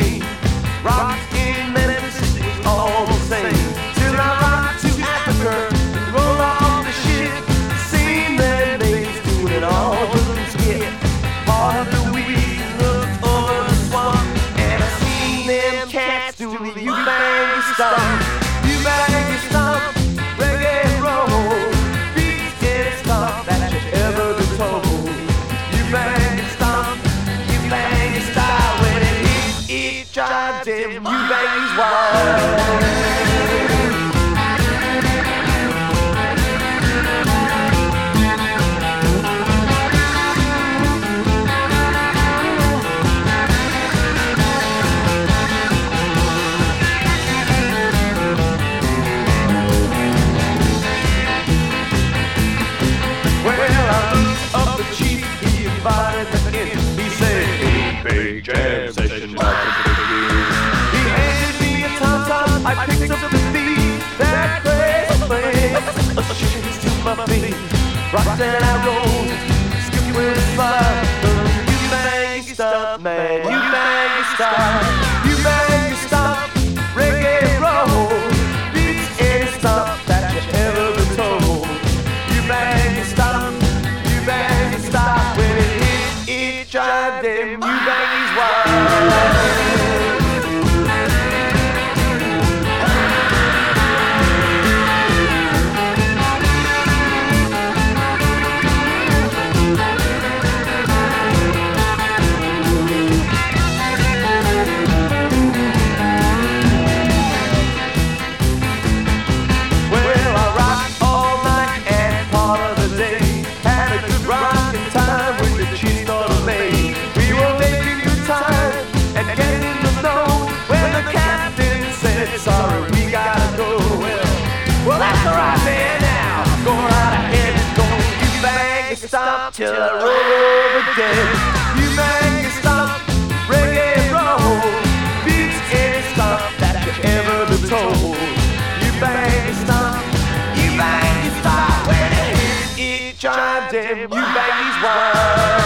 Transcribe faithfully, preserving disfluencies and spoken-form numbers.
rain. Rock in Memphis, it was all the same. Till I rocked to Africa and roll off the ship. Seen their names doing it all doesn't skip. Part of the week looked over the swamp, and I seen them cats doing the you-bang stomp. You-bang stomp, reggae roll, beats and stomp that you ever been told. You-bang stomp, you-bang style, when it hits, it drives them you-bangs wild. He said, big jam session about to begin. He handed me a tom-tom, I picked up the beat. That crazy place, a shoes to my feet. Rocked and I rolled, skipped with a fire. You bang stuff, man, you bang stuff. You bang stuff, reggae roll. Beats and stuff that you ever been told. You bang stuff, you bang stuff. When it hits, it drive them you bangies wild. Well, I rocked all night and part of the day. Had a good rockin' time with the cheese started made. We were making good time and getting in the know when the captain said, sorry, we gotta go. Well, well that's alright, man, now go right ahead and go. You bang and stomp till I roll over dead. You bang and stomp, reggae roll. Beats and stomp that you ever been told. You bang and stomp, you bang and stomp. When it hits, it drives them you bangies wild.